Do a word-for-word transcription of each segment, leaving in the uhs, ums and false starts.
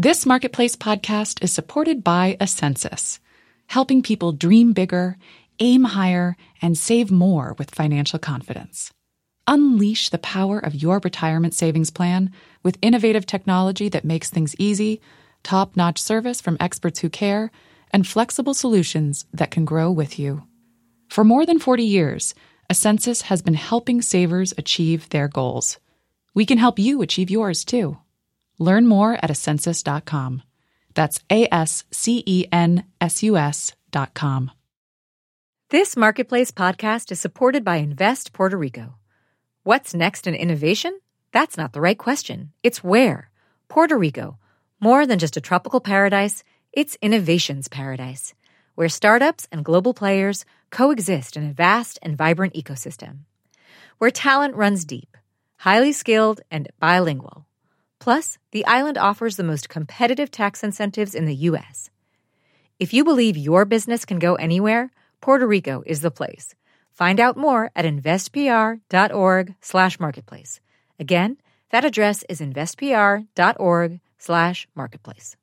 This Marketplace podcast is supported by Ascensus, helping people dream bigger, aim higher, and save more with financial confidence. Unleash the power of your retirement savings plan with innovative technology that makes things easy, top-notch service from experts who care, and flexible solutions that can grow with you. For more than forty years, Ascensus has been helping savers achieve their goals. We can help you achieve yours, too. Learn more at ascensus dot com. That's A S C E N S U S dot com. This Marketplace podcast is supported by Invest Puerto Rico. What's next in innovation? That's not the right question. It's where. Puerto Rico. More than just a tropical paradise, it's innovation's paradise, where startups and global players coexist in a vast and vibrant ecosystem. Where talent runs deep, highly skilled, and bilingual. Plus, the island offers the most competitive tax incentives in the U S. If you believe your business can go anywhere, Puerto Rico is the place. Find out more at investpr.org slash marketplace. Again, that address is investpr.org slash marketplace.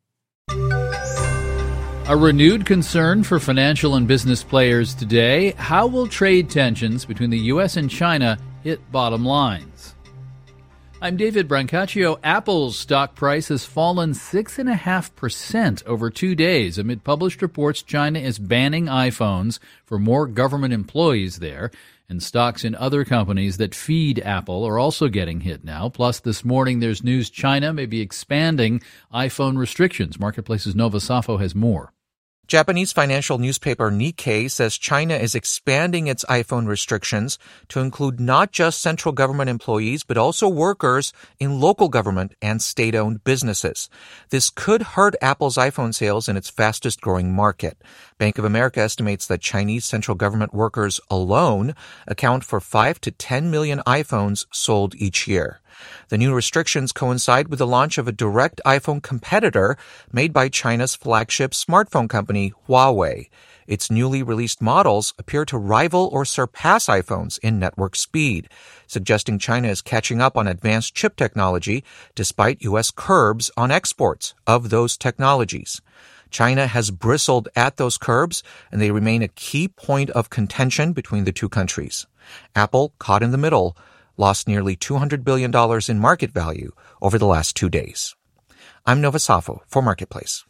A renewed concern for financial and business players today. How will trade tensions between the U S and China hit bottom lines? I'm David Brancaccio. Apple's stock price has fallen six point five percent over two days amid published reports China is banning iPhones for more government employees there, and stocks in other companies that feed Apple are also getting hit now. Plus, this morning there's news China may be expanding iPhone restrictions. Marketplace's Nova Safo has more. Japanese financial newspaper Nikkei says China is expanding its iPhone restrictions to include not just central government employees, but also workers in local government and state-owned businesses. This could hurt Apple's iPhone sales in its fastest-growing market. Bank of America estimates that Chinese central government workers alone account for five to ten million iPhones sold each year. The new restrictions coincide with the launch of a direct iPhone competitor made by China's flagship smartphone company, Huawei. Its newly released models appear to rival or surpass iPhones in network speed, suggesting China is catching up on advanced chip technology despite U S curbs on exports of those technologies. China has bristled at those curbs, and they remain a key point of contention between the two countries. Apple, caught in the middle, lost nearly two hundred billion dollars in market value over the last two days. I'm Nova Safo for Marketplace.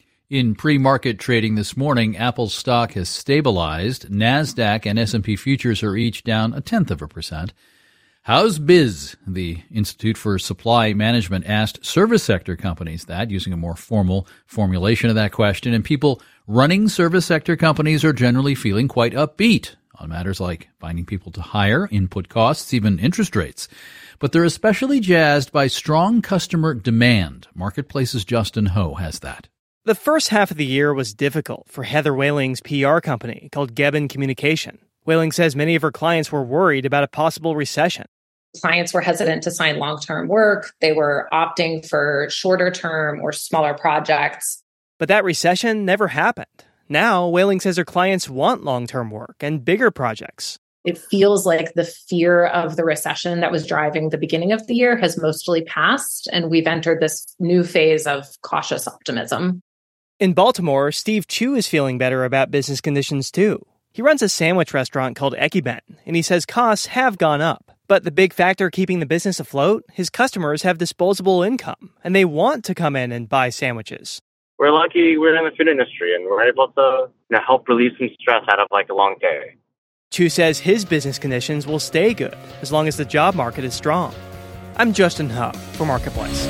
In pre-market trading this morning, Apple's stock has stabilized. NASDAQ and S and P futures are each down a tenth of a percent. How's biz? The Institute for Supply Management asked service sector companies that, using a more formal formulation of that question, and people running service sector companies are generally feeling quite upbeat on matters like finding people to hire, input costs, even interest rates. But they're especially jazzed by strong customer demand. Marketplace's Justin Ho has that. The first half of the year was difficult for Heather Whaling's P R company called Gebbon Communication. Whaling says many of her clients were worried about a possible recession. Clients were hesitant to sign long-term work. They were opting for shorter-term or smaller projects. But that recession never happened. Now, Whaling says her clients want long-term work and bigger projects. It feels like the fear of the recession that was driving the beginning of the year has mostly passed, and we've entered this new phase of cautious optimism. In Baltimore, Steve Chu is feeling better about business conditions, too. He runs a sandwich restaurant called Ekiben, and he says costs have gone up. But the big factor keeping the business afloat, his customers have disposable income, and they want to come in and buy sandwiches. We're lucky we're in the food industry, and we're able to, you know, help relieve some stress out of like a long day. Chu says his business conditions will stay good as long as the job market is strong. I'm Justin Ho for Marketplace.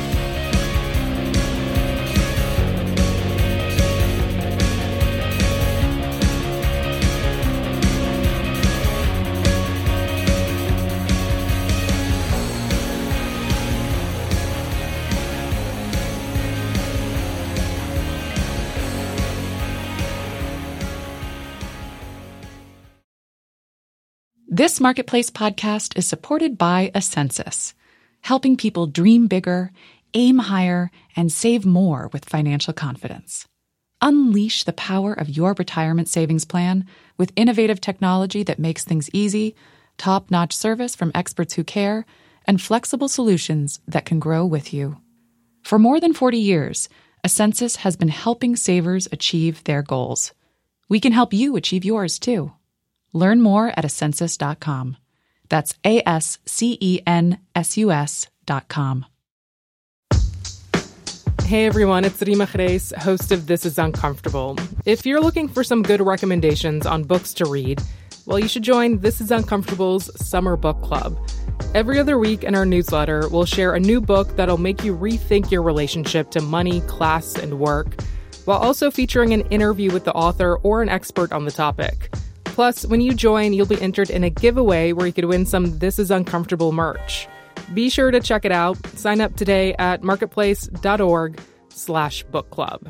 This Marketplace podcast is supported by Ascensus, helping people dream bigger, aim higher, and save more with financial confidence. Unleash the power of your retirement savings plan with innovative technology that makes things easy, top-notch service from experts who care, and flexible solutions that can grow with you. For more than forty years, Ascensus has been helping savers achieve their goals. We can help you achieve yours, too. Learn more at ascensus dot com. That's A S C E N S U S dot com. Hey everyone, it's Rima Reis, host of This Is Uncomfortable. If you're looking for some good recommendations on books to read, well, you should join This Is Uncomfortable's Summer Book Club. Every other week in our newsletter, we'll share a new book that'll make you rethink your relationship to money, class, and work, while also featuring an interview with the author or an expert on the topic. Plus, when you join, you'll be entered in a giveaway where you could win some This Is Uncomfortable merch. Be sure to check it out. Sign up today at marketplace.org slash book club.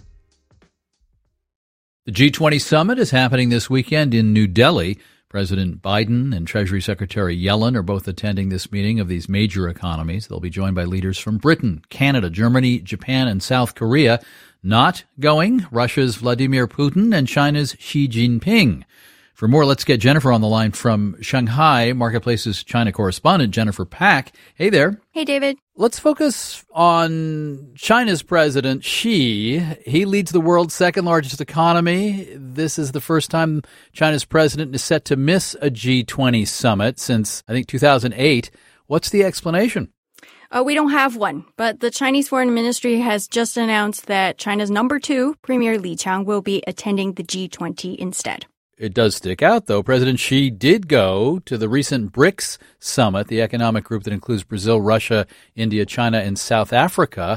The G twenty summit is happening this weekend in New Delhi. President Biden and Treasury Secretary Yellen are both attending this meeting of these major economies. They'll be joined by leaders from Britain, Canada, Germany, Japan, and South Korea. Not going, Russia's Vladimir Putin and China's Xi Jinping. For more, let's get Jennifer on the line from Shanghai, Marketplace's China correspondent, Jennifer Pack. Hey there. Hey, David. Let's focus on China's president, Xi. He leads the world's second largest economy. This is the first time China's president is set to miss a G twenty summit since, I think, two thousand eight. What's the explanation? Uh, we don't have one, but the Chinese Foreign Ministry has just announced that China's number two, Premier Li Qiang, will be attending the G twenty instead. It does stick out, though. President Xi did go to the recent BRICS summit, the economic group that includes Brazil, Russia, India, China, and South Africa.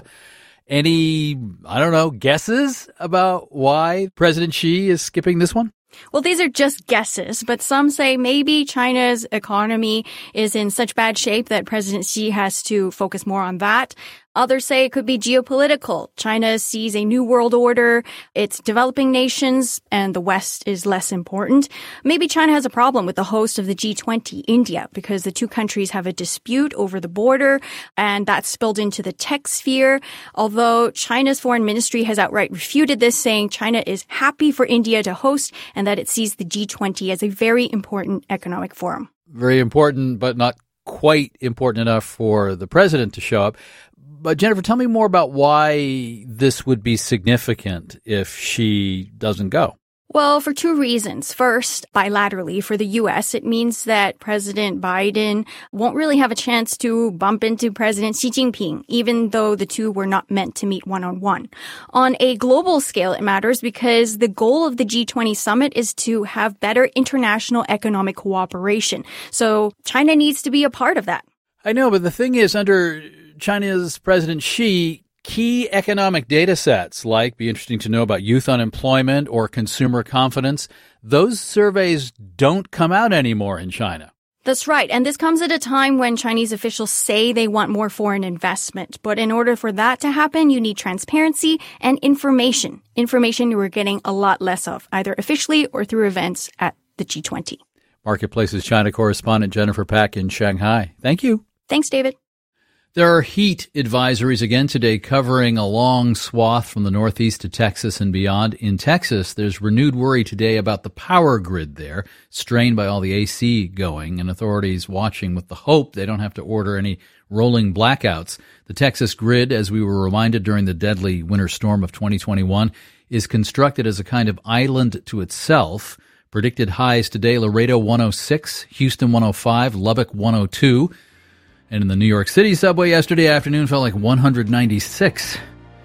Any, I don't know, guesses about why President Xi is skipping this one? Well, these are just guesses, but some say maybe China's economy is in such bad shape that President Xi has to focus more on that. Others say it could be geopolitical. China sees a new world order. It's developing nations, and the West is less important. Maybe China has a problem with the host of the G twenty, India, because the two countries have a dispute over the border, and that's spilled into the tech sphere. Although China's foreign ministry has outright refuted this, saying China is happy for India to host and that it sees the G twenty as a very important economic forum. Very important, but not quite important enough for the president to show up. But Jennifer, tell me more about why this would be significant if Xi doesn't go. Well, for two reasons. First, bilaterally, for the U S, it means that President Biden won't really have a chance to bump into President Xi Jinping, even though the two were not meant to meet one-on-one. On a global scale, it matters because the goal of the G twenty summit is to have better international economic cooperation. So China needs to be a part of that. I know, but the thing is, under China's President Xi, key economic data sets, like be interesting to know about youth unemployment or consumer confidence, those surveys don't come out anymore in China. That's right. And this comes at a time when Chinese officials say they want more foreign investment. But in order for that to happen, you need transparency and information. Information you are getting a lot less of, either officially or through events at the G twenty. Marketplace's China correspondent Jennifer Pack in Shanghai. Thank you. Thanks, David. There are heat advisories again today covering a long swath from the Northeast to Texas and beyond. In Texas, there's renewed worry today about the power grid there, strained by all the A C going, and authorities watching with the hope they don't have to order any rolling blackouts. The Texas grid, as we were reminded during the deadly winter storm of twenty twenty-one, is constructed as a kind of island to itself. Predicted highs today, Laredo one oh six, Houston one oh five, Lubbock one oh two. And in the New York City subway yesterday afternoon felt like one hundred ninety-six.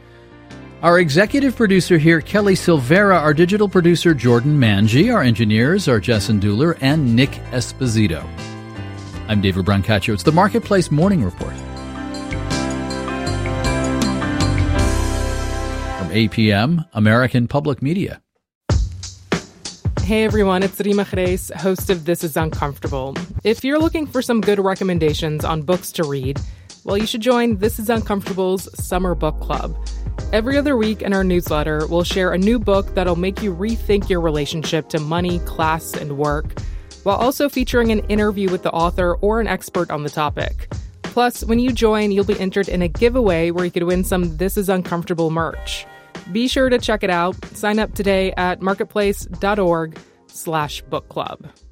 Our executive producer here, Kelly Silvera, our digital producer, Jordan Manji, our engineers are Jessen Dueller and Nick Esposito. I'm David Brancaccio. It's the Marketplace Morning Report. From A P M, American Public Media. Hey everyone, it's Rima Reis, host of This Is Uncomfortable. If you're looking for some good recommendations on books to read, well, you should join This Is Uncomfortable's Summer Book Club. Every other week in our newsletter, we'll share a new book that'll make you rethink your relationship to money, class, and work, while also featuring an interview with the author or an expert on the topic. Plus, when you join, you'll be entered in a giveaway where you could win some This Is Uncomfortable merch. Be sure to check it out. Sign up today at marketplace.org slash book club.